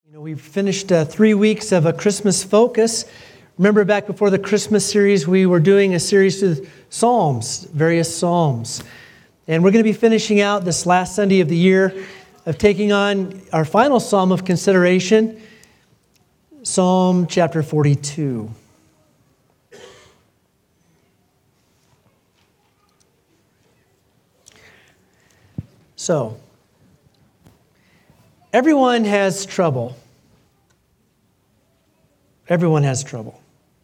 We've finished 3 weeks of a Christmas focus. Remember back before the Christmas series, we were doing a series of Psalms, various Psalms. And we're going to be finishing out this last Sunday of the year of taking on our final Psalm of consideration, Psalm chapter 42. So, everyone has trouble. Everyone has trouble.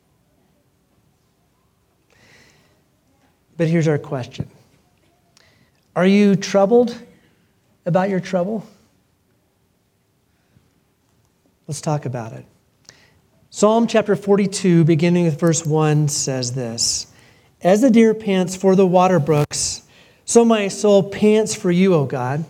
But here's our question. Are you troubled about your trouble? Let's talk about it. Psalm chapter 42, beginning with verse 1, says this: As the deer pants for the water brooks, so my soul pants for you, O God.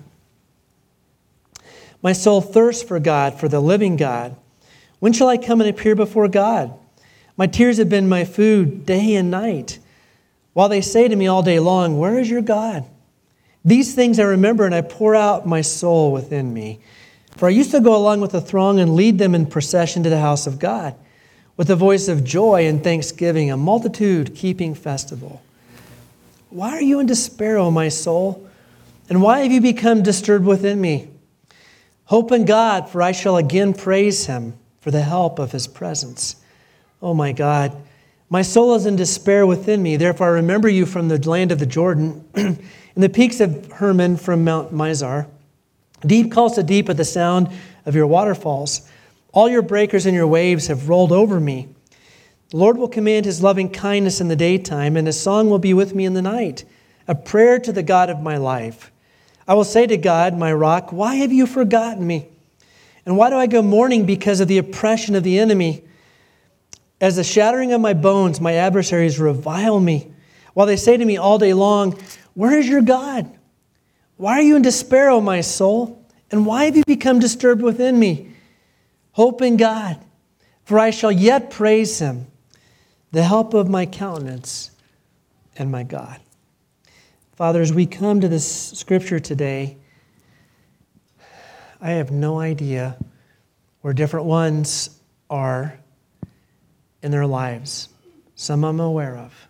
My soul thirsts for God, for the living God. When shall I come and appear before God? My tears have been my food day and night, while they say to me all day long, where is your God? These things I remember, and I pour out my soul within me. For I used to go along with the throng and lead them in procession to the house of God, with a voice of joy and thanksgiving, a multitude keeping festival. Why are you in despair, O my soul? And why have you become disturbed within me? Hope in God, for I shall again praise him for the help of his presence. Oh my God, my soul is in despair within me. Therefore I remember you from the land of the Jordan, in the peaks of Hermon from Mount Mizar. Deep calls to deep at the sound of your waterfalls. All your breakers and your waves have rolled over me. The Lord will command his loving kindness in the daytime, and his song will be with me in the night, a prayer to the God of my life. I will say to God, my rock, why have you forgotten me? And why do I go mourning because of the oppression of the enemy? As the shattering of my bones, my adversaries revile me, while they say to me all day long, where is your God? Why are you in despair, O my soul? And why have you become disturbed within me? Hope in God, for I shall yet praise him, the help of my countenance and my God. Father, as we come to this scripture today, I have no idea where different ones are in their lives. Some I'm aware of.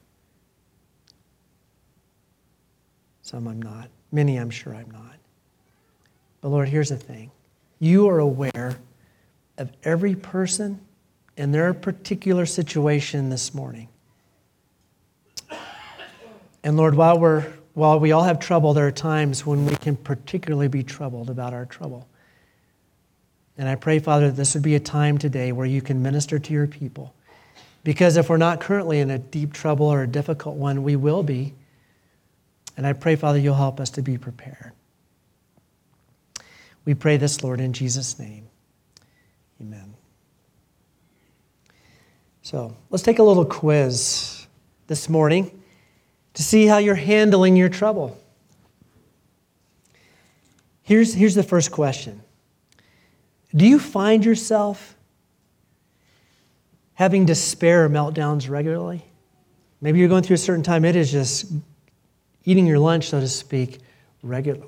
Some I'm not. Many I'm sure I'm not. But Lord, here's the thing. You are aware of every person in their particular situation this morning. And Lord, while we all have trouble, there are times when we can particularly be troubled about our trouble. And I pray, Father, that this would be a time today where you can minister to your people. Because if we're not currently in a deep trouble or a difficult one, we will be. And I pray, Father, you'll help us to be prepared. We pray this, Lord, in Jesus' name. Amen. So let's take a little quiz this morning to see how you're handling your trouble. Here's the first question. Do you find yourself having despair meltdowns regularly? Maybe you're going through a certain time. It is just eating your lunch, so to speak, regularly.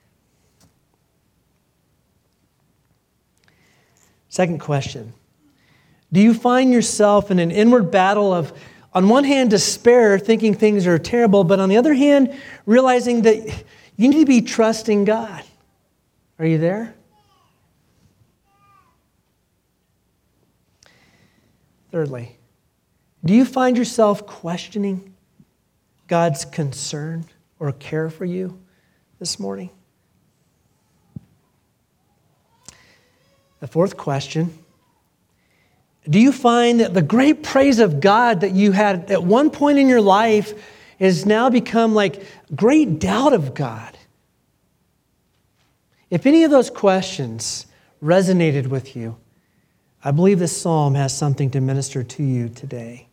Second question. Do you find yourself in an inward battle of, on one hand, despair, thinking things are terrible, but on the other hand, realizing that you need to be trusting God? Are you there? Thirdly, do you find yourself questioning God's concern or care for you this morning? The fourth question, do you find that the great praise of God that you had at one point in your life has now become like great doubt of God? If any of those questions resonated with you, I believe this psalm has something to minister to you today.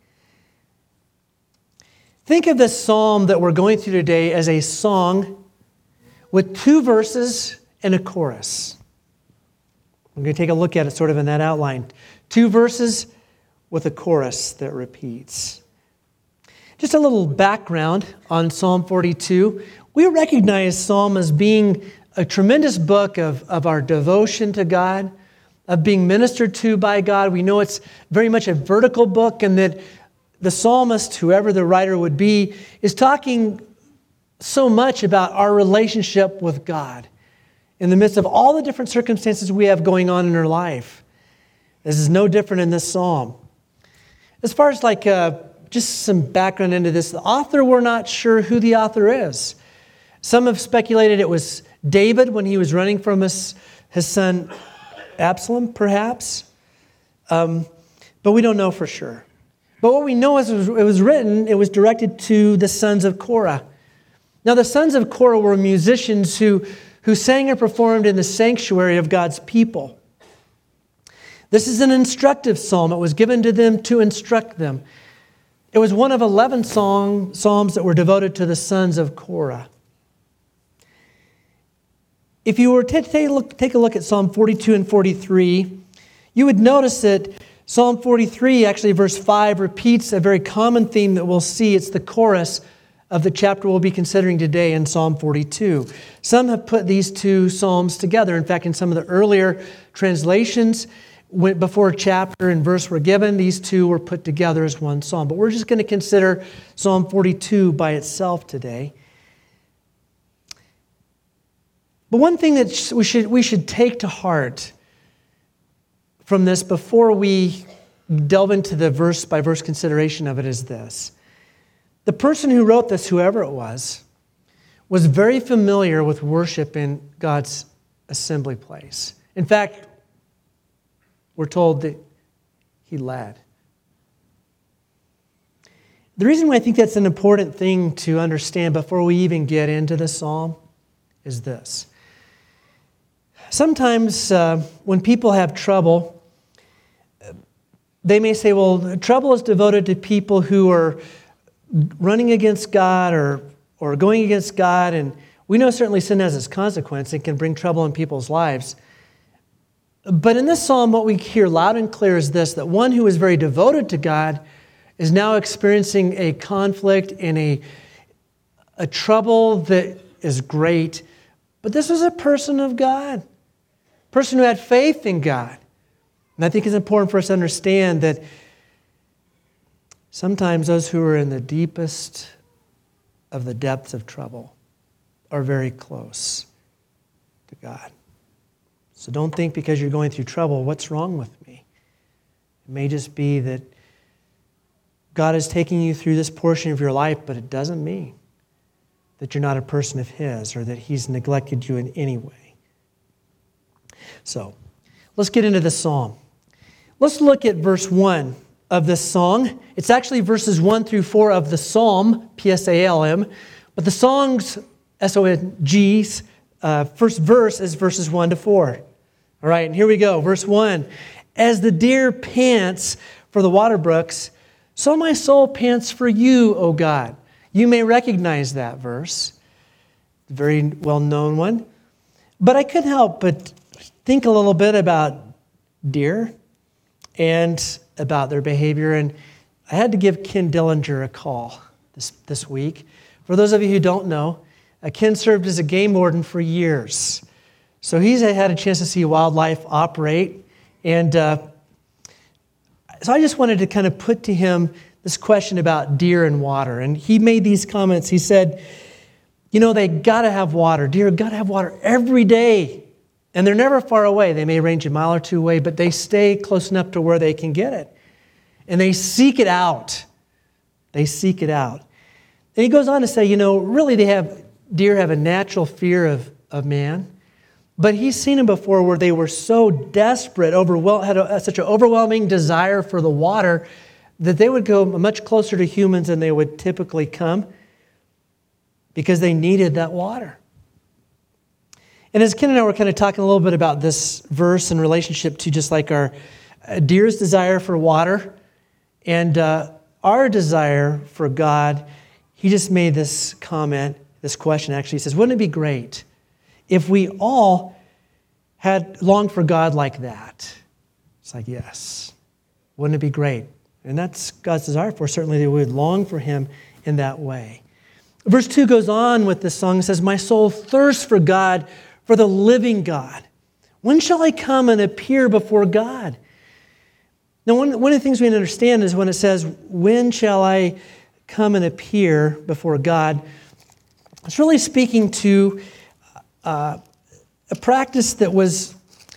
Think of this psalm that we're going through today as a song with 2 verses and a chorus. I'm going to take a look at it sort of in that outline. 2 verses with a chorus that repeats. Just a little background on Psalm 42. We recognize Psalm as being a tremendous book of our devotion to God, of being ministered to by God. We know it's very much a vertical book, and that the psalmist, whoever the writer would be, is talking so much about our relationship with God in the midst of all the different circumstances we have going on in our life. This is no different in this psalm. As far as just some background into this, the author, we're not sure who the author is. Some have speculated it was David when he was running from his son Absalom, perhaps. But we don't know for sure. But what we know is it was directed to the sons of Korah. Now, the sons of Korah were musicians who sang and performed in the sanctuary of God's people. This is an instructive psalm. It was given to them to instruct them. It was one of 11 psalms that were devoted to the sons of Korah. If you were to take a look at Psalm 42 and 43, you would notice that Psalm 43, actually verse 5, repeats a very common theme that we'll see. It's the chorus of the chapter we'll be considering today in Psalm 42. Some have put these two psalms together. In fact, in some of the earlier translations, before chapter and verse were given, these two were put together as one psalm. But we're just going to consider Psalm 42 by itself today. But one thing that we should take to heart from this before we delve into the verse-by-verse consideration of it is this. The person who wrote this, whoever it was very familiar with worship in God's assembly place. In fact, we're told that he led. The reason why I think that's an important thing to understand before we even get into the psalm is this. Sometimes when people have trouble, they may say, well, trouble is devoted to people who are running against God or going against God. And we know certainly sin has its consequence. It can bring trouble in people's lives. But in this psalm, what we hear loud and clear is this, that one who is very devoted to God is now experiencing a conflict and a trouble that is great. But this was a person of God, a person who had faith in God. And I think it's important for us to understand that sometimes those who are in the deepest of the depths of trouble are very close to God. So don't think because you're going through trouble, what's wrong with me? It may just be that God is taking you through this portion of your life, but it doesn't mean that you're not a person of His or that He's neglected you in any way. So let's get into the psalm. Let's look at verse 1 of this song. It's actually verses 1 through 4 of the psalm, P-S-A-L-M, but the song's, S-O-N-G's, first verse is verses 1 to 4. All right, and here we go. Verse 1. As the deer pants for the water brooks, so my soul pants for you, O God. You may recognize that verse. Very well-known one. But I couldn't help but think a little bit about deer and about their behavior. And I had to give Ken Dillinger a call this week. For those of you who don't know, Ken served as a game warden for years. So he's had a chance to see wildlife operate. And so I just wanted to kind of put to him this question about deer and water. And he made these comments. He said, you know, they got to have water. Deer got to have water every day. And they're never far away. They may range a mile or two away, but they stay close enough to where they can get it. And they seek it out. They seek it out. And he goes on to say, you know, really deer have a natural fear of man. But he's seen them before where they were so desperate, had such an overwhelming desire for the water that they would go much closer to humans than they would typically come because they needed that water. And as Ken and I were kind of talking a little bit about this verse in relationship to just like our deer's desire for water and our desire for God, he just made this comment, this question actually. He says, wouldn't it be great if we all had longed for God like that? It's like, yes. Wouldn't it be great? And that's God's desire for us. Certainly that we would long for Him in that way. Verse 2 goes on with this song. It says, my soul thirsts for God, for the living God. When shall I come and appear before God? Now, one of the things we understand is when it says, when shall I come and appear before God, it's really speaking to a practice that was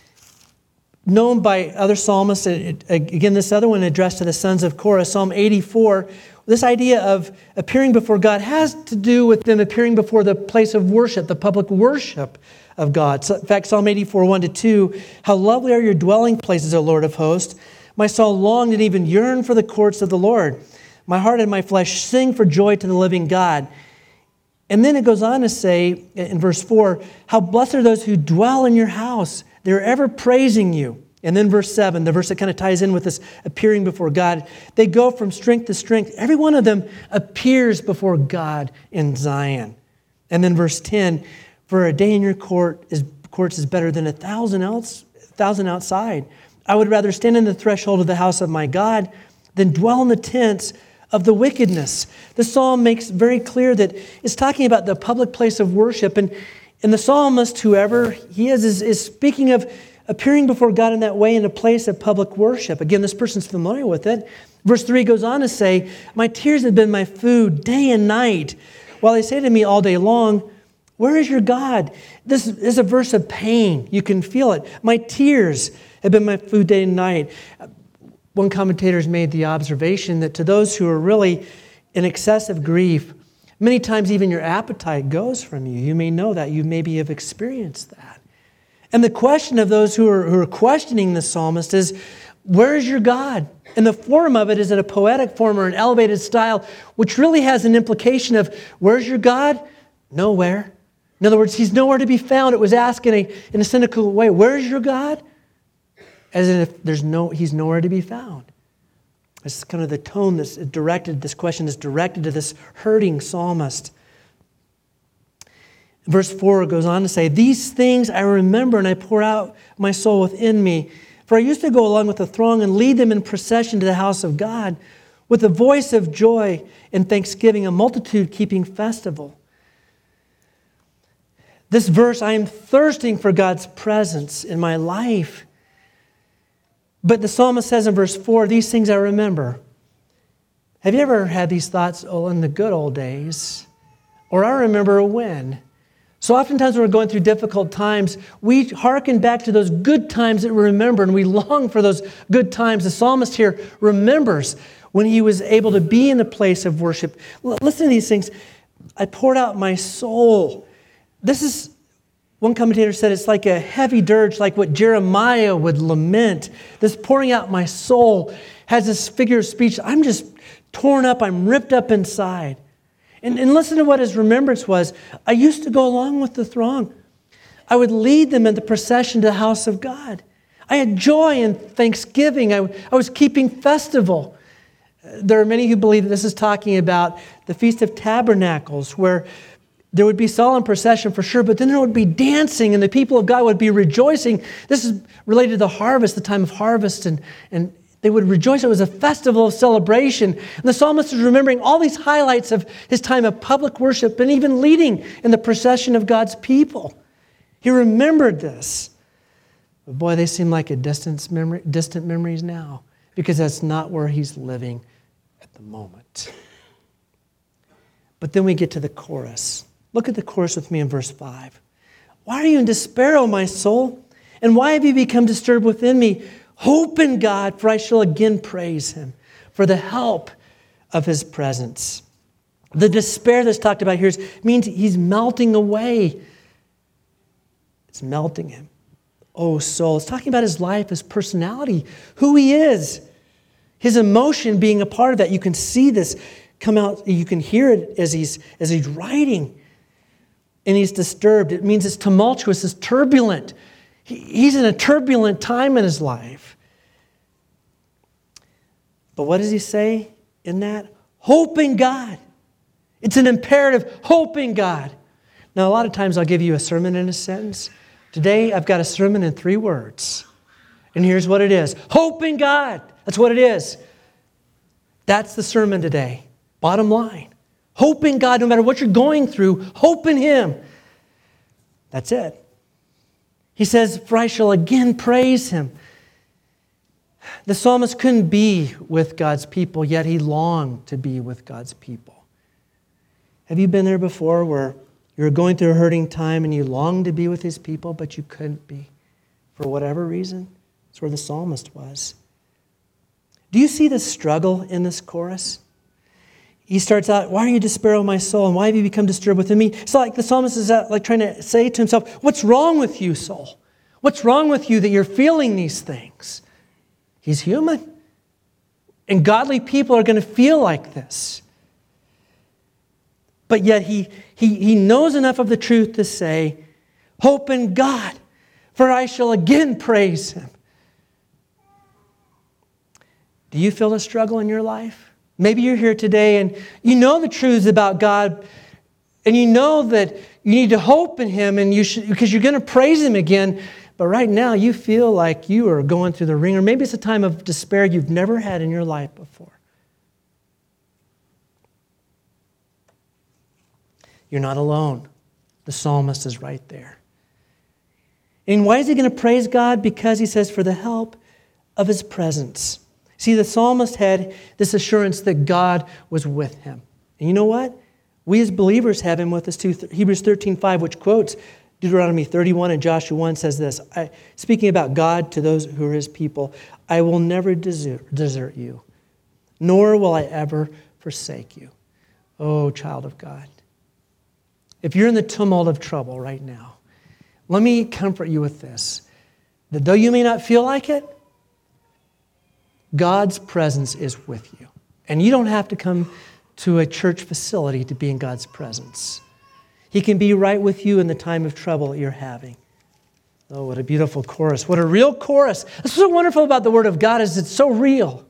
known by other psalmists. Again, this other one addressed to the sons of Korah, Psalm 84. This idea of appearing before God has to do with them appearing before the place of worship, the public worship of God. So, in fact, Psalm 84, 1-2, how lovely are your dwelling places, O Lord of hosts. My soul longed and even yearned for the courts of the Lord. My heart and my flesh sing for joy to the living God. And then it goes on to say in verse 4, how blessed are those who dwell in your house. They're ever praising you. And then verse 7, the verse that kind of ties in with this appearing before God. They go from strength to strength. Every one of them appears before God in Zion. And then verse 10, for a day in your courts is better than 1,000 outside. I would rather stand in the threshold of the house of my God than dwell in the tents of the wickedness. The psalm makes very clear that it's talking about the public place of worship. And the psalmist, whoever he is speaking of appearing before God in that way in a place of public worship. Again, this person's familiar with it. Verse 3 goes on to say, my tears have been my food day and night, while they say to me all day long, where is your God? This is a verse of pain. You can feel it. My tears have been my food day and night. One commentator has made the observation that to those who are really in excessive grief, many times even your appetite goes from you. You may know that. You maybe have experienced that. And the question of those who are questioning the psalmist is, where is your God? And the form of it is in a poetic form or an elevated style, which really has an implication of, where's your God? Nowhere. In other words, he's nowhere to be found. It was asked in a cynical way, where's your God? As if he's nowhere to be found. This is kind of the tone this question is directed to this hurting psalmist. Verse 4 goes on to say, these things I remember and I pour out my soul within me. For I used to go along with the throng and lead them in procession to the house of God with a voice of joy and thanksgiving, a multitude keeping festival. This verse, I am thirsting for God's presence in my life. But the psalmist says in verse 4, these things I remember. Have you ever had these thoughts, in the good old days? Or I remember when? So oftentimes when we're going through difficult times, we hearken back to those good times that we remember, and we long for those good times. The psalmist here remembers when he was able to be in a place of worship. Listen to these things. I poured out my soul. This is, one commentator said, it's like a heavy dirge, like what Jeremiah would lament. This pouring out my soul has this figure of speech. I'm just torn up. I'm ripped up inside. And listen to what his remembrance was. I used to go along with the throng. I would lead them in the procession to the house of God. I had joy and thanksgiving. I was keeping festival. There are many who believe that this is talking about the Feast of Tabernacles, where there would be solemn procession for sure, but then there would be dancing and the people of God would be rejoicing. This is related to the harvest, the time of harvest, and they would rejoice. It was a festival of celebration. And the psalmist is remembering all these highlights of his time of public worship and even leading in the procession of God's people. He remembered this. But boy, they seem like distant memories now, because that's not where he's living at the moment. But then we get to the chorus. Look at the chorus with me in verse 5. Why are you in despair, O my soul? And why have you become disturbed within me? Hope in God, for I shall again praise him for the help of his presence. The despair that's talked about here means he's melting away. It's melting him. Oh, soul. It's talking about his life, his personality, who he is, his emotion being a part of that. You can see this come out. You can hear it as he's writing. And he's disturbed. It means it's tumultuous, it's turbulent. He's in a turbulent time in his life. But what does he say in that? Hope in God. It's an imperative, hope in God. Now, a lot of times I'll give you a sermon in a sentence. Today, I've got a sermon in 3 words. And here's what it is. Hope in God. That's what it is. That's the sermon today. Bottom line. Hope in God, no matter what you're going through. Hope in him. That's it. He says, for I shall again praise him. The psalmist couldn't be with God's people, yet he longed to be with God's people. Have you been there before where you're going through a hurting time and you long to be with his people, but you couldn't be for whatever reason? That's where the psalmist was. Do you see the struggle in this chorus? He starts out, why are you despair, O my soul, and why have you become disturbed within me? It's like the psalmist is like trying to say to himself, what's wrong with you, soul? What's wrong with you that you're feeling these things? He's human. And godly people are going to feel like this. But yet he knows enough of the truth to say, hope in God, for I shall again praise him. Do you feel a struggle in your life? Maybe you're here today and you know the truths about God and you know that you need to hope in him and you should, because you're going to praise him again. But right now you feel like you are going through the ringer. Maybe it's a time of despair you've never had in your life before. You're not alone. The psalmist is right there. And why is he going to praise God? Because he says, for the help of his presence. See, the psalmist had this assurance that God was with him. And you know what? We as believers have him with us too. Hebrews 13:5, which quotes Deuteronomy 31 and Joshua 1, says this, speaking about God to those who are his people, I will never desert you, nor will I ever forsake you. Oh, child of God. If you're in the tumult of trouble right now, let me comfort you with this, that though you may not feel like it, God's presence is with you. And you don't have to come to a church facility to be in God's presence. He can be right with you in the time of trouble that you're having. Oh, what a beautiful chorus. What a real chorus. What's so wonderful about the Word of God is it's so real.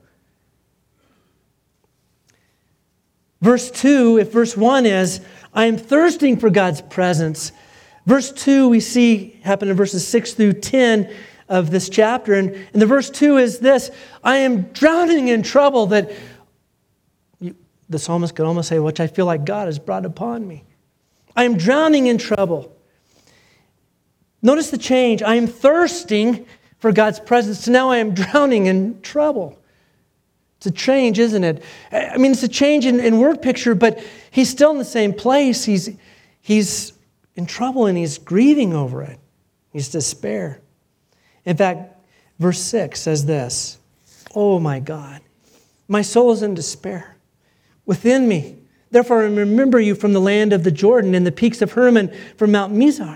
Verse 2, if verse 1 is, I am thirsting for God's presence. Verse 2 we see happen in verses 6 through 10 of this chapter. And the verse 2 is this, I am drowning in trouble that the psalmist could almost say, which I feel like God has brought upon me. I am drowning in trouble. Notice the change. I am thirsting for God's presence. So now I am drowning in trouble. It's a change, isn't it? I mean, it's a change in word picture, but he's still in the same place. He's in trouble and he's grieving over it. He's despair. In fact, verse 6 says this, oh my God, my soul is in despair within me. Therefore, I remember you from the land of the Jordan and the peaks of Hermon from Mount Mizar.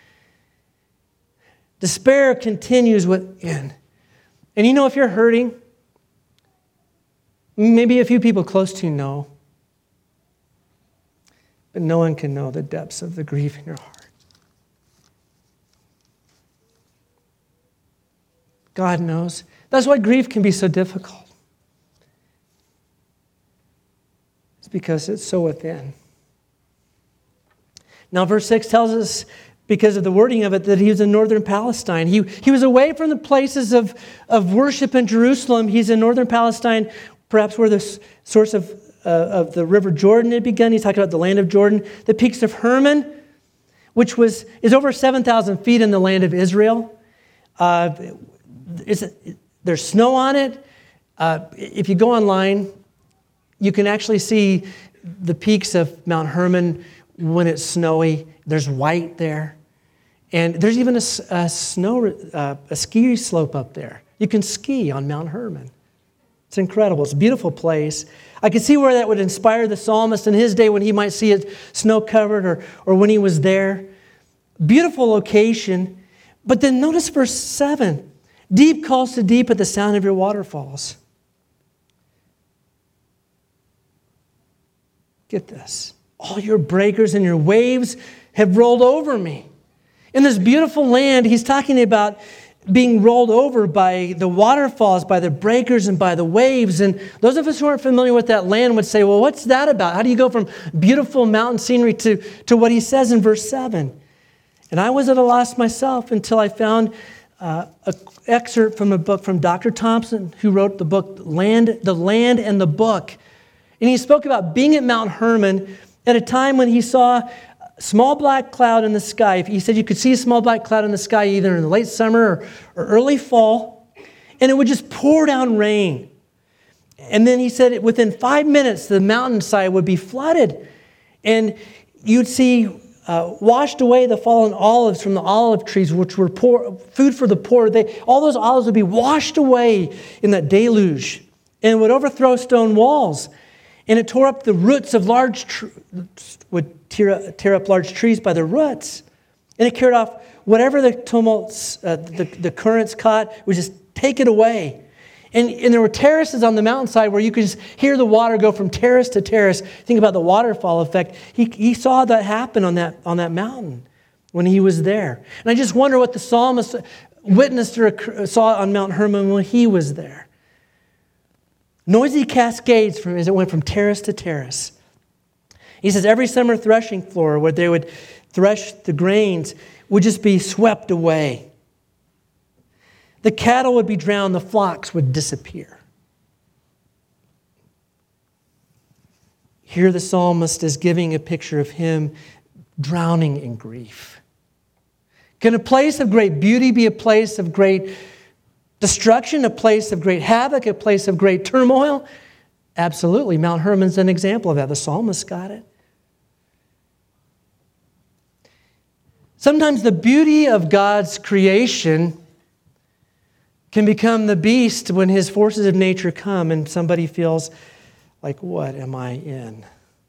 Despair continues within. And you know, if you're hurting, maybe a few people close to you know, but no one can know the depths of the grief in your heart. God knows. That's why grief can be so difficult. It's because it's so within. Now, verse 6 tells us, because of the wording of it, that he was in northern Palestine. He was away from the places of worship in Jerusalem. He's in northern Palestine, perhaps where the source of the river Jordan had begun. He's talking about the land of Jordan. The peaks of Hermon, which is over 7,000 feet in the land of Israel. There's snow on it. If you go online, you can actually see the peaks of Mount Hermon when it's snowy. There's white there. And there's even a ski slope up there. You can ski on Mount Hermon. It's incredible. It's a beautiful place. I can see where that would inspire the psalmist in his day when he might see it snow-covered or when he was there. Beautiful location. But then notice verse 7. Deep calls to deep at the sound of your waterfalls. Get this. All your breakers and your waves have rolled over me. In this beautiful land, he's talking about being rolled over by the waterfalls, by the breakers, and by the waves. And those of us who aren't familiar with that land would say, well, what's that about? How do you go from beautiful mountain scenery to what he says in verse 7? And I was at a loss myself until I found an excerpt from a book from Dr. Thompson, who wrote the book, The Land and the Book. And he spoke about being at Mount Hermon at a time when he saw small black cloud in the sky. He said you could see a small black cloud in the sky either in the late summer or early fall, and it would just pour down rain. And then he said within 5 minutes, the mountainside would be flooded. And you'd see washed away the fallen olives from the olive trees, which were food for the poor. All those olives would be washed away in that deluge. And it would overthrow stone walls. And it tore up the roots of would tear up large trees by the roots. And it carried off whatever the tumults, the currents caught, would just take it away. And there were terraces on the mountainside where you could just hear the water go from terrace to terrace. Think about the waterfall effect. He saw that happen on that mountain when he was there. And I just wonder what the psalmist witnessed or saw on Mount Hermon when he was there. Noisy cascades as it went from terrace to terrace. He says every summer threshing floor where they would thresh the grains would just be swept away. The cattle would be drowned, the flocks would disappear. Here the psalmist is giving a picture of him drowning in grief. Can a place of great beauty be a place of great destruction, a place of great havoc, a place of great turmoil? Absolutely. Mount Hermon's an example of that. The psalmist got it. Sometimes the beauty of God's creation can become the beast when his forces of nature come and somebody feels like, what am I in?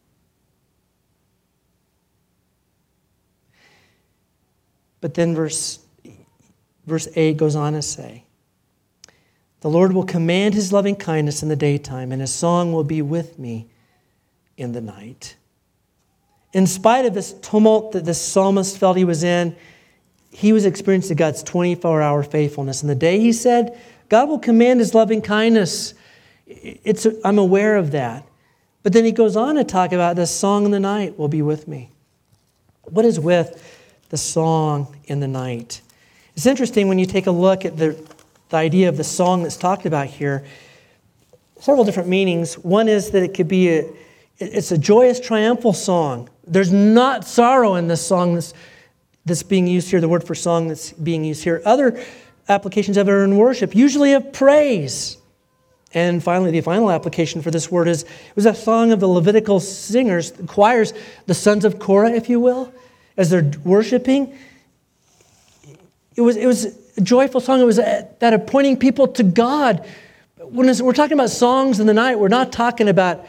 But then verse 8 goes on to say, the Lord will command his loving kindness in the daytime, and his song will be with me in the night. In spite of this tumult that this psalmist felt he was in, he was experiencing God's 24-hour faithfulness. And the day he said, God will command his loving kindness. I'm aware of that. But then he goes on to talk about the song in the night will be with me. What is with the song in the night? It's interesting when you take a look at the idea of the song that's talked about here. Several different meanings. One is that it could be it's a joyous, triumphal song. There's not sorrow in this song that's being used here, the word for song that's being used here. Other applications of it are in worship, usually of praise. And finally, the final application for this word it was a song of the Levitical singers, the choirs, the sons of Korah, if you will, as they're worshiping. It was a joyful song. It was that of pointing people to God. When we're talking about songs in the night, we're not talking about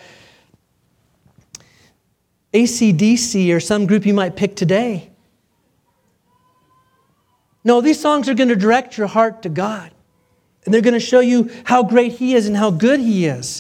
AC/DC or some group you might pick today. No, these songs are going to direct your heart to God. And they're going to show you how great he is and how good he is.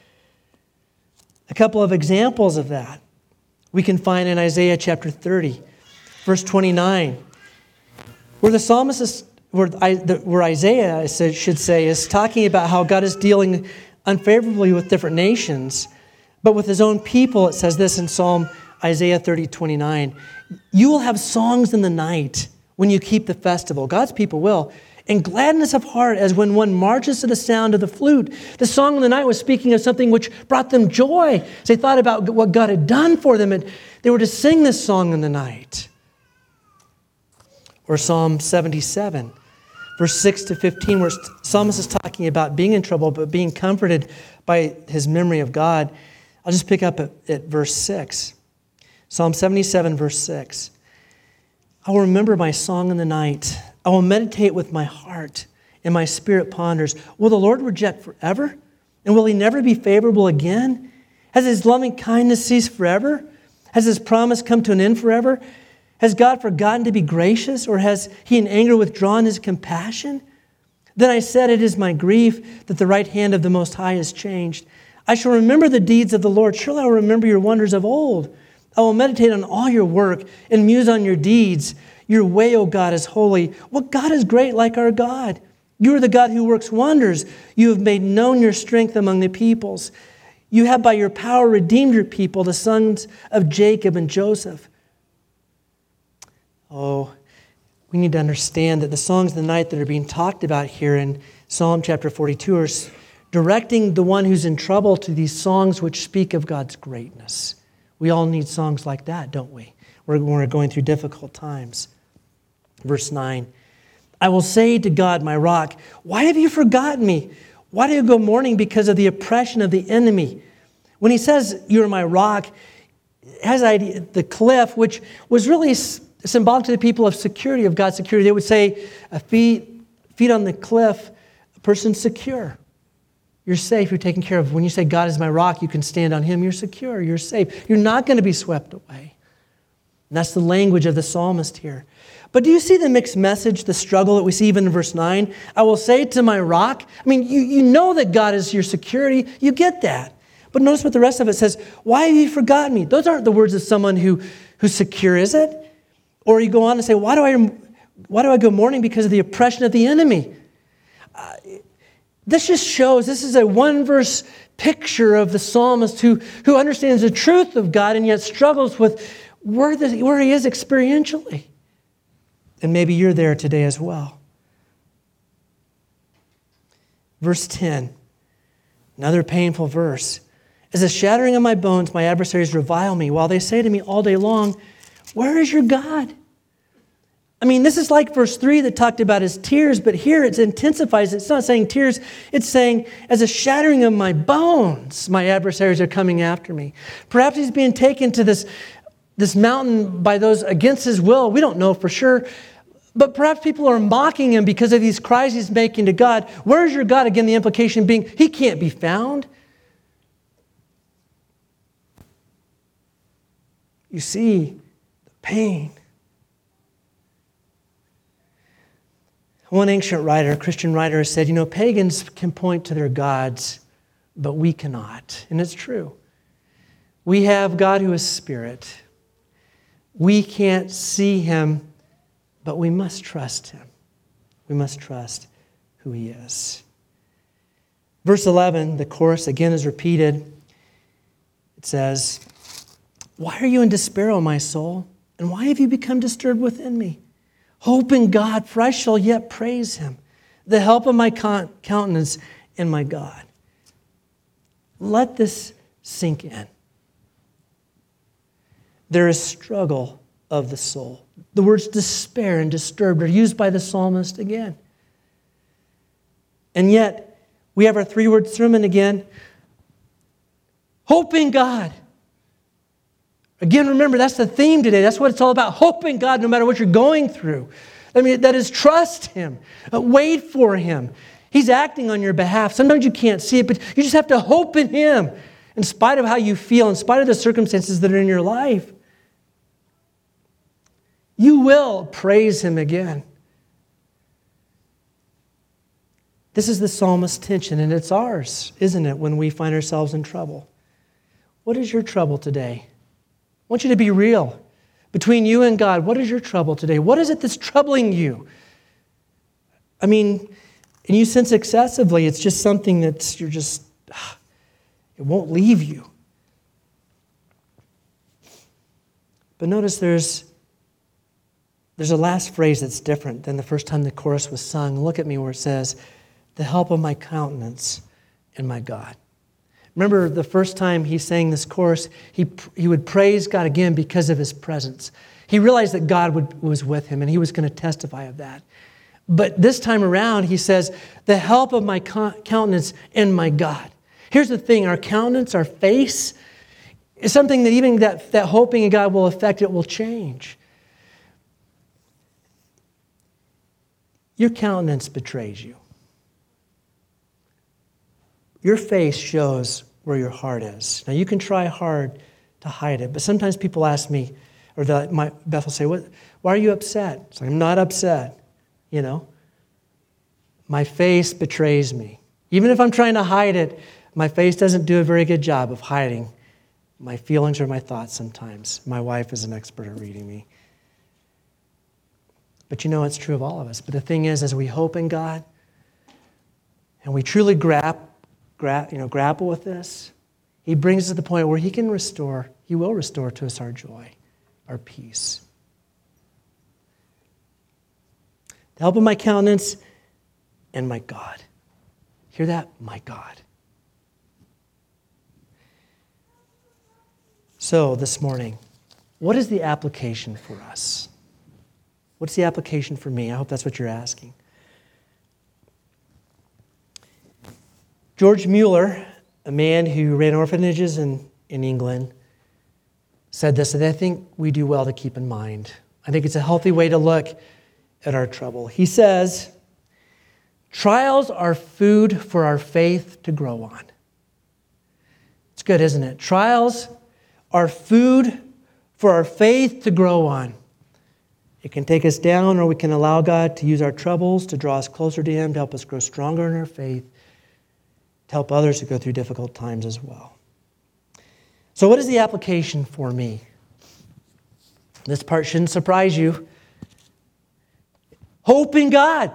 A couple of examples of that we can find in Isaiah chapter 30, verse 29, where the psalmist is, where Isaiah should say is talking about how God is dealing unfavorably with different nations, but with his own people. It says this in Isaiah 30:29, you will have songs in the night when you keep the festival. God's people will. And gladness of heart as when one marches to the sound of the flute. The song of the night was speaking of something which brought them joy. As they thought about what God had done for them, and they were to sing this song in the night. Or Psalm 77, verse 6 to 15, where the psalmist is talking about being in trouble, but being comforted by his memory of God. I'll just pick up at verse 6. Psalm 77, verse 6. I will remember my song in the night. I will meditate with my heart, and my spirit ponders. Will the Lord reject forever? And will he never be favorable again? Has his loving kindness ceased forever? Has his promise come to an end forever? Has God forgotten to be gracious, or has he in anger withdrawn his compassion? Then I said, it is my grief that the right hand of the Most High is changed. I shall remember the deeds of the Lord. Surely I will remember your wonders of old. I will meditate on all your work and muse on your deeds. Your way, O God, is holy. What God is great like our God? You are the God who works wonders. You have made known your strength among the peoples. You have by your power redeemed your people, the sons of Jacob and Joseph. Oh, we need to understand that the songs of the night that are being talked about here in Psalm chapter 42 are directing the one who's in trouble to these songs which speak of God's greatness. We all need songs like that, don't we? when we're going through difficult times. Verse 9, I will say to God, my rock, why have you forgotten me? Why do you go mourning because of the oppression of the enemy? When he says, you're my rock, it has the cliff, which was really symbolic to the people of security, of God's security. They would say, feet on the cliff, a person's secure. You're safe, you're taken care of. When you say, God is my rock, you can stand on him, you're secure, you're safe. You're not going to be swept away. And that's the language of the psalmist here. But do you see the mixed message, the struggle that we see even in verse 9? I will say to my rock. I mean, you know that God is your security. You get that. But notice what the rest of it says. Why have you forgotten me? Those aren't the words of someone who's secure, is it? Or you go on to say, why do I go mourning because of the oppression of the enemy? This just shows, this is a one-verse picture of the psalmist who understands the truth of God and yet struggles with where he is experientially. And maybe you're there today as well. Verse 10, another painful verse. As a shattering of my bones, my adversaries revile me, while they say to me all day long, where is your God? I mean, this is like verse 3 that talked about his tears, but here it intensifies. It's not saying tears, it's saying, as a shattering of my bones, my adversaries are coming after me. Perhaps he's being taken to this mountain by those against his will. We don't know for sure. But perhaps people are mocking him because of these cries he's making to God. Where's your God? Again, the implication being he can't be found. You see the pain. One ancient writer, a Christian writer, said, pagans can point to their gods, but we cannot. And it's true. We have God who is spirit. We can't see him, but we must trust him. We must trust who he is. Verse 11, the chorus again is repeated. It says, why are you in despair, O my soul? And why have you become disturbed within me? Hope in God, for I shall yet praise him, the help of my countenance and my God. Let this sink in. There is struggle of the soul. The words despair and disturbed are used by the psalmist again. And yet, we have our three-word sermon again. Hope in God. Again, remember, that's the theme today. That's what it's all about. Hope in God no matter what you're going through. I mean, that is trust him. Wait for him. He's acting on your behalf. Sometimes you can't see it, but you just have to hope in him in spite of how you feel, in spite of the circumstances that are in your life. You will praise him again. This is the psalmist's tension, and it's ours, isn't it, when we find ourselves in trouble? What is your trouble today? I want you to be real. Between you and God, what is your trouble today? What is it that's troubling you? I mean, and you sense excessively, it's just something it won't leave you. But notice there's a last phrase that's different than the first time the chorus was sung. Look at me where it says, the help of my countenance and my God. Remember the first time he sang this chorus, he would praise God again because of his presence. He realized that God was with him and he was going to testify of that. But this time around, he says, the help of my countenance and my God. Here's the thing, our countenance, our face, is something that even that hoping in God will affect, it will change. Your countenance betrays you. Your face shows where your heart is. Now, you can try hard to hide it, but sometimes people ask me, or Beth will say, why are you upset? It's like, I'm not upset, My face betrays me. Even if I'm trying to hide it, my face doesn't do a very good job of hiding my feelings or my thoughts sometimes. My wife is an expert at reading me. But it's true of all of us. But the thing is, as we hope in God, and we truly grapple with this, he brings us to the point where he will restore to us our joy, our peace. The help of my countenance and my God. Hear that? My God. So this morning, what is the application for us? What's the application for me? I hope that's what you're asking. George Mueller, a man who ran orphanages in England, said this, and I think we do well to keep in mind. I think it's a healthy way to look at our trouble. He says, trials are food for our faith to grow on. It's good, isn't it? Trials are food for our faith to grow on. It can take us down, or we can allow God to use our troubles to draw us closer to Him, to help us grow stronger in our faith, to help others to go through difficult times as well. So what is the application for me? This part shouldn't surprise you. Hope in God.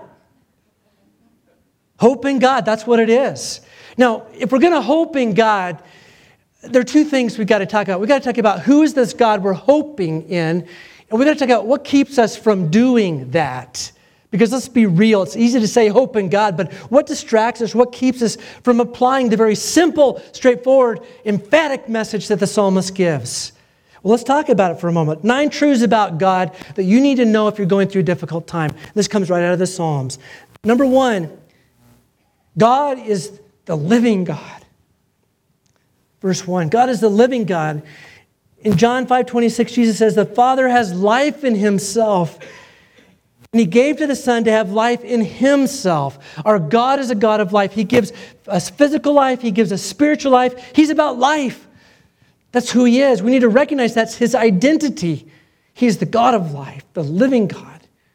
Hope in God, that's what it is. Now, if we're going to hope in God, there are two things we've got to talk about. We've got to talk about who is this God we're hoping in, and we've got to talk about what keeps us from doing that. Because let's be real, it's easy to say hope in God, but what distracts us, what keeps us from applying the very simple, straightforward, emphatic message that the psalmist gives? Well, let's talk about it for a moment. 9 truths about God that you need to know if you're going through a difficult time. This comes right out of the Psalms. Number 1, God is the living God. Verse 1, God is the living God. In John 5:26, Jesus says, the Father has life in Himself, and He gave to the Son to have life in Himself. Our God is a God of life. He gives us physical life. He gives us spiritual life. He's about life. That's who He is. We need to recognize that's His identity. He's the God of life, the living God.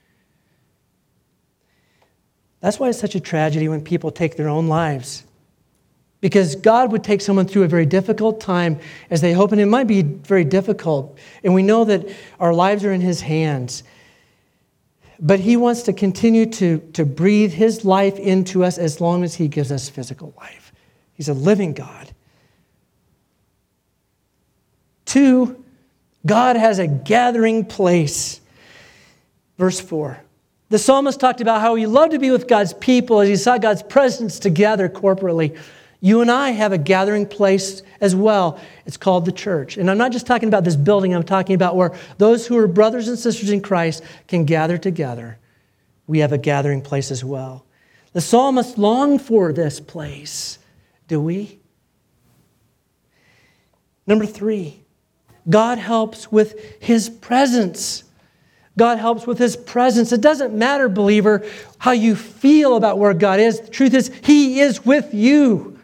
That's why it's such a tragedy when people take their own lives. Because God would take someone through a very difficult time as they hope, and it might be very difficult. And we know that our lives are in His hands. But He wants to continue to breathe His life into us as long as He gives us physical life. He's a living God. 2, God has a gathering place. Verse 4. The psalmist talked about how he loved to be with God's people as he saw God's presence together corporately. You and I have a gathering place as well. It's called the church. And I'm not just talking about this building. I'm talking about where those who are brothers and sisters in Christ can gather together. We have a gathering place as well. The psalmist longed for this place. Do we? Number 3, God helps with His presence. God helps with His presence. It doesn't matter, believer, how you feel about where God is. The truth is, He is with you.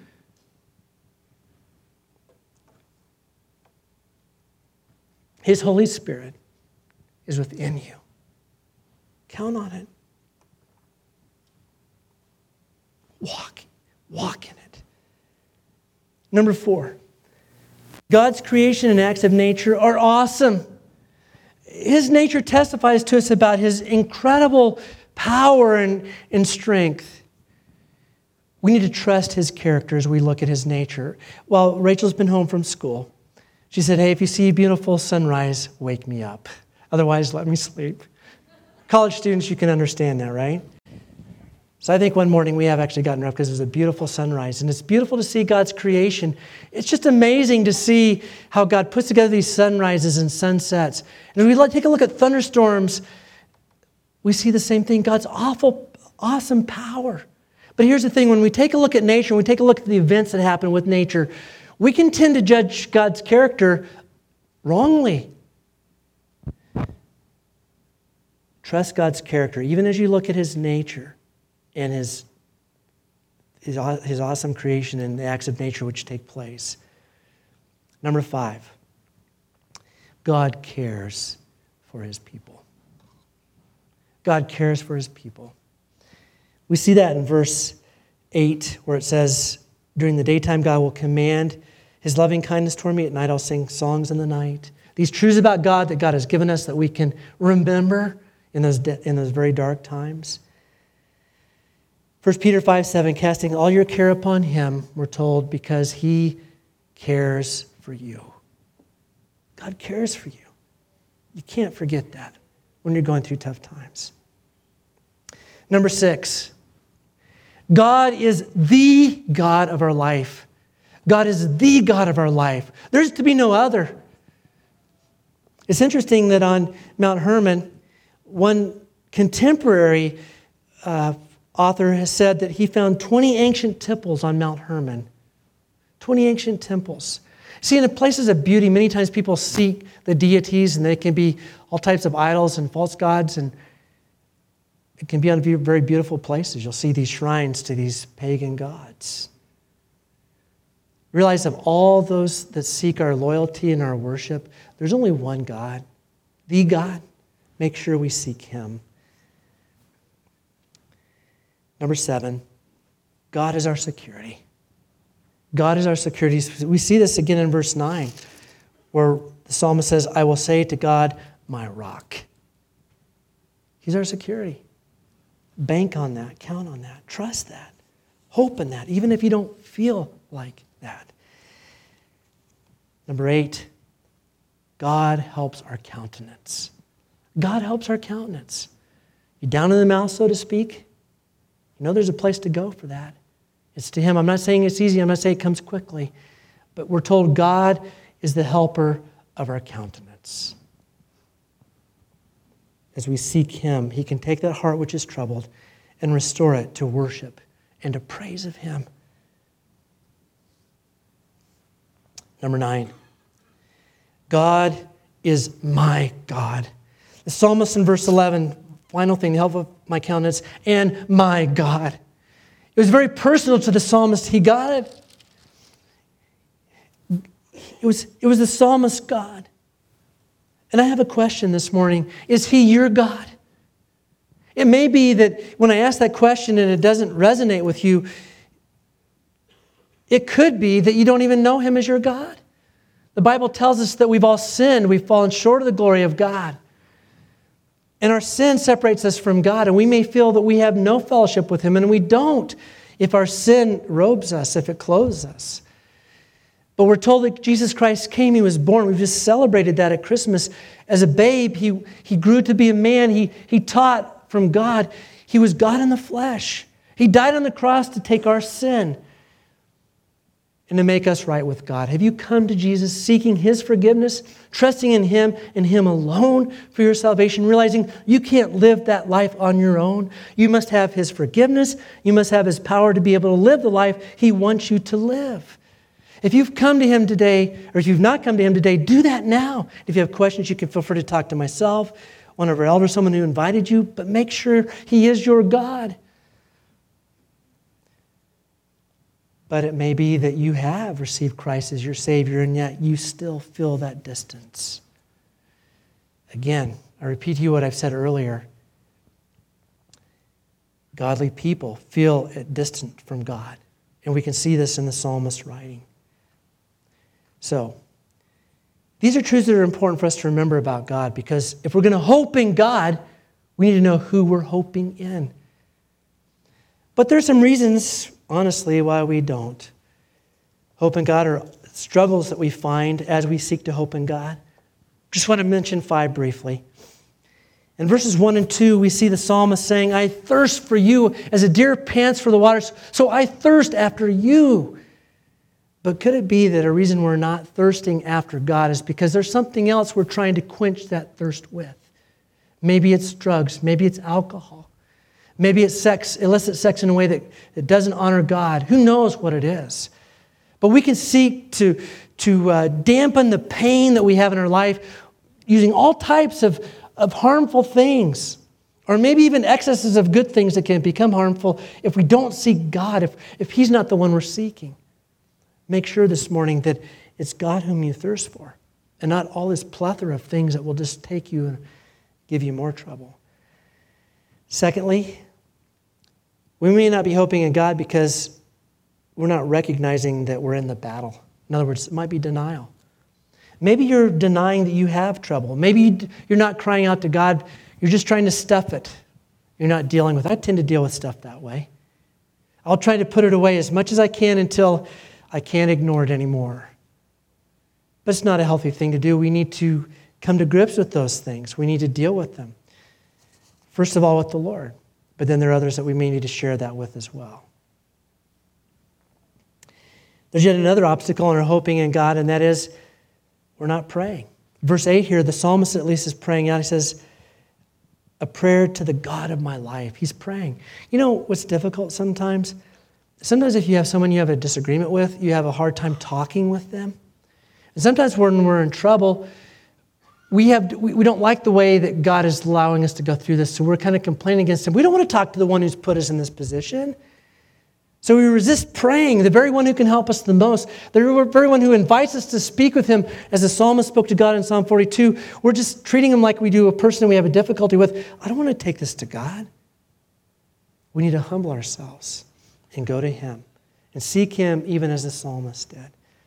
His Holy Spirit is within you. Count on it. Walk in it. Number 4, God's creation and acts of nature are awesome. His nature testifies to us about His incredible power and strength. We need to trust His character as we look at His nature. Well, Rachel's been home from school. She said, hey, if you see a beautiful sunrise, wake me up. Otherwise, let me sleep. College students, you can understand that, right? So I think one morning we have actually gotten up because it was a beautiful sunrise. And it's beautiful to see God's creation. It's just amazing to see how God puts together these sunrises and sunsets. And when we take a look at thunderstorms, we see the same thing, God's awesome power. But here's the thing, when we take a look at nature, when we take a look at the events that happen with nature, we can tend to judge God's character wrongly. Trust God's character, even as you look at His nature and his awesome creation and the acts of nature which take place. Number 5, God cares for His people. God cares for His people. We see that in verse 8 where it says, during the daytime God will command His loving kindness toward me. At night I'll sing songs in the night. These truths about God that God has given us that we can remember in those very dark times. 1 Peter 5:7, casting all your care upon Him, we're told, because He cares for you. God cares for you. You can't forget that when you're going through tough times. Number 6, God is the God of our life. God is the God of our life. There's to be no other. It's interesting that on Mount Hermon, one contemporary author has said that he found 20 ancient temples on Mount Hermon. 20 ancient temples. See, in the places of beauty, many times people seek the deities, and they can be all types of idols and false gods, and it can be on very beautiful places. You'll see these shrines to these pagan gods. Realize of all those that seek our loyalty and our worship, there's only one God, the God. Make sure we seek Him. Number 7, God is our security. God is our security. We see this again in verse 9, where the psalmist says, I will say to God, my rock. He's our security. Bank on that, count on that, trust that, hope in that, even if you don't feel like that. Number 8, God helps our countenance. God helps our countenance. You down in the mouth, so to speak? You know there's a place to go for that. It's to Him. I'm not saying it's easy. I'm not saying it comes quickly. But we're told God is the helper of our countenance. As we seek Him, He can take that heart which is troubled and restore it to worship and to praise of Him. Number 9, God is my God. The psalmist in verse 11, final thing, the help of my countenance, and my God. It was very personal to the psalmist. He got it. It was the psalmist's God. And I have a question this morning. Is He your God? It may be that when I ask that question and it doesn't resonate with you, it could be that you don't even know Him as your God. The Bible tells us that we've all sinned. We've fallen short of the glory of God. And our sin separates us from God, and we may feel that we have no fellowship with Him, and we don't if our sin robes us, if it clothes us. But we're told that Jesus Christ came, He was born. We've just celebrated that at Christmas. As a babe, He grew to be a man. He taught from God. He was God in the flesh. He died on the cross to take our sin and to make us right with God. Have you come to Jesus seeking His forgiveness, trusting in Him and Him alone for your salvation, realizing you can't live that life on your own? You must have His forgiveness. You must have His power to be able to live the life He wants you to live. If you've come to Him today, or if you've not come to Him today, do that now. If you have questions, you can feel free to talk to myself, one of our elders, someone who invited you, but make sure He is your God. But it may be that you have received Christ as your Savior, and yet you still feel that distance. Again, I repeat to you what I've said earlier. Godly people feel distant from God. And we can see this in the psalmist's writing. So, these are truths that are important for us to remember about God, because if we're going to hope in God, we need to know who we're hoping in. But there's some reasons, honestly, why we don't hope in God, or struggles that we find as we seek to hope in God. Just want to mention 5 briefly. In verses 1 and 2, we see the psalmist saying, I thirst for you as a deer pants for the waters, so I thirst after you. But could it be that a reason we're not thirsting after God is because there's something else we're trying to quench that thirst with? Maybe it's drugs. Maybe it's alcohol. Maybe it's sex, illicit sex in a way that doesn't honor God. Who knows what it is? But we can seek to dampen the pain that we have in our life using all types of harmful things, or maybe even excesses of good things that can become harmful if we don't seek God, if He's not the one we're seeking. Make sure this morning that it's God whom you thirst for, and not all this plethora of things that will just take you and give you more trouble. Secondly, we may not be hoping in God because we're not recognizing that we're in the battle. In other words, it might be denial. Maybe you're denying that you have trouble. Maybe you're not crying out to God. You're just trying to stuff it. You're not dealing with it. I tend to deal with stuff that way. I'll try to put it away as much as I can until I can't ignore it anymore. But it's not a healthy thing to do. We need to come to grips with those things. We need to deal with them. First of all, with the Lord. But then there are others that we may need to share that with as well. There's yet another obstacle in our hoping in God, and that is we're not praying. Verse 8 here, the psalmist at least is praying out. He says, a prayer to the God of my life. He's praying. You know what's difficult sometimes? Sometimes if you have someone you have a disagreement with, you have a hard time talking with them. And sometimes when we're in trouble, we don't like the way that God is allowing us to go through this, so we're kind of complaining against Him. We don't want to talk to the one who's put us in this position. So we resist praying, the very one who can help us the most, the very one who invites us to speak with Him, as the psalmist spoke to God in Psalm 42. We're just treating Him like we do a person we have a difficulty with. I don't want to take this to God. We need to humble ourselves and go to Him and seek Him even as the psalmist did.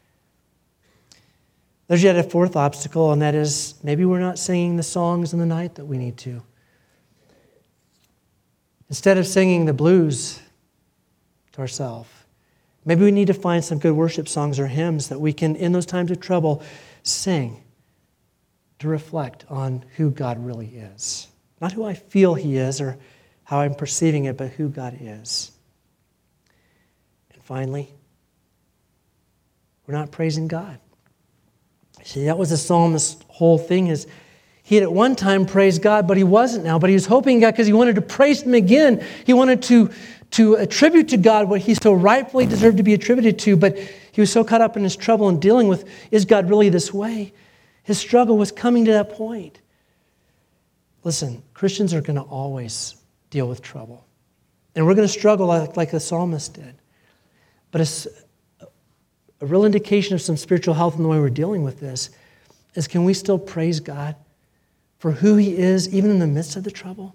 There's yet a fourth obstacle, and that is maybe we're not singing the songs in the night that we need to. Instead of singing the blues to ourselves, maybe we need to find some good worship songs or hymns that we can, in those times of trouble, sing to reflect on who God really is. Not who I feel He is or how I'm perceiving it, but who God is. And finally, we're not praising God. See, that was the psalmist's whole thing, is he had at one time praised God, but he wasn't now. But he was hoping God because he wanted to praise Him again. He wanted to attribute to God what He so rightfully deserved to be attributed to, but he was so caught up in his trouble and dealing with, is God really this way? His struggle was coming to that point. Listen, Christians are going to always deal with trouble. And we're going to struggle like the psalmist did. But it's a real indication of some spiritual health in the way we're dealing with this is, can we still praise God for who He is even in the midst of the trouble?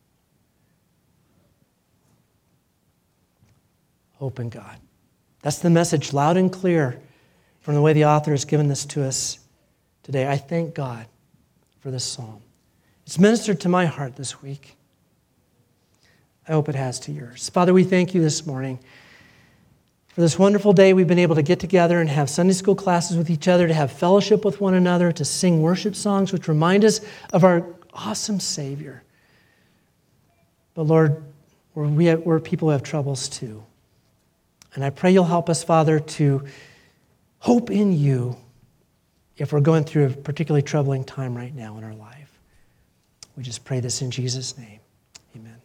Hope in God. That's the message loud and clear from the way the author has given this to us today. I thank God for this psalm. It's ministered to my heart this week. I hope it has to yours. Father, we thank You this morning for this wonderful day we've been able to get together and have Sunday school classes with each other, to have fellowship with one another, to sing worship songs which remind us of our awesome Savior. But Lord, we're people who have troubles too. And I pray You'll help us, Father, to hope in You if we're going through a particularly troubling time right now in our life. We just pray this in Jesus' name. Amen.